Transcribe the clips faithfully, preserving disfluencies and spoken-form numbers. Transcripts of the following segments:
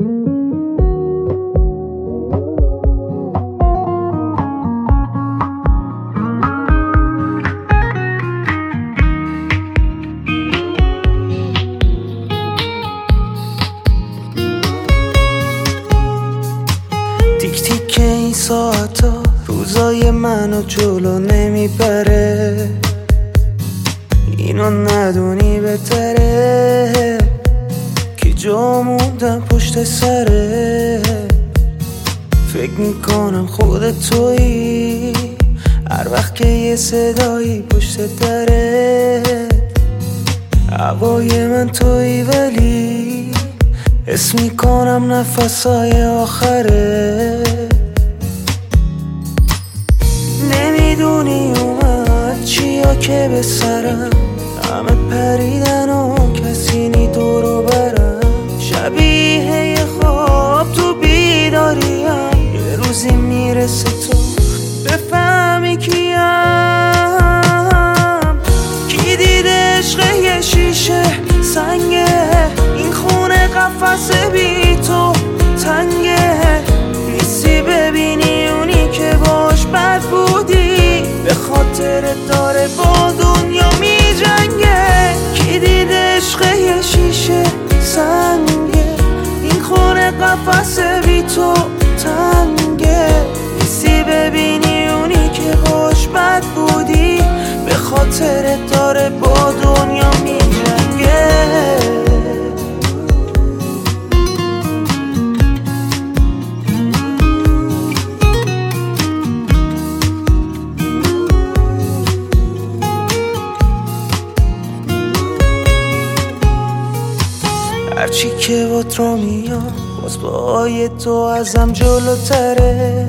تیک تیک این ساعتا روزای منو جلو نمیبره، اینو ندونی بهتره که جا موندم پشت سره. فکر میکنم خودت تویی هر وقت که یه صدایی پشت دره. هوای من تویی ولی حس میکنم نفسای آخره. نمیدونی اومد چیا که به سرم، همه پریدن و کسی نی دورو برم. شبیه یه خواب تو بیداریم، یه روزی میرسه تو بفهمی کیم. کی دیده عشق یه شیشه سنگه، این خونه قفس بی تو تنگه. نیستی ببینی اونی که باش بد بودی، به خاطر داره با دنیا می جنگه. کی دیده عشق یه شیشه سنگه، این خونه قفس بی تو تنگه. نیستی ببینی اونی که باش بد بودی، به خاطر داره با دنیا می جنگه. هرچی که بات رو میام باز باهای تو ازم جلوتره.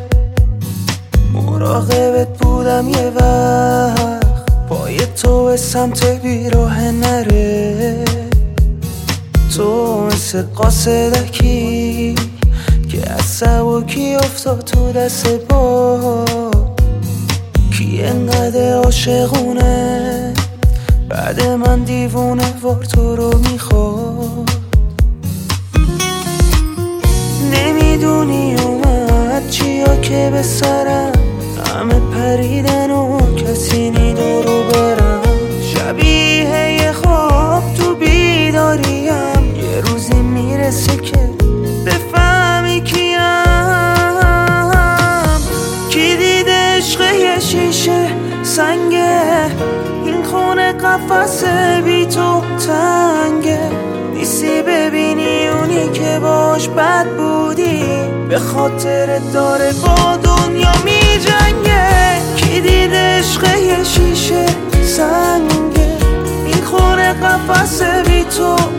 مراقبت بودم یه وقت، پای تو به سمت بیراه نره. تو مثل قاصدکی که از سبکی افتاد تو دست با. کی انقدر عاشقونه بعد من دیوونه وار تو رو میخواد. نمیدونی اومد چیا که به سرم، همه پریدن و کسی نی دورو برم. شبیه یه خواب تو بیداریم، یه روزی میرسه که بفهمی کیم. کی دیده عشق یه شیشه سنگه، این خونه قفس بی تو تنگه. نیستی ببینی اونی که باش بد بودی، به خاطر داره با دنیا می جنگه. کی دیده عشق یه شیشه سنگه، این خونه قفس بی تو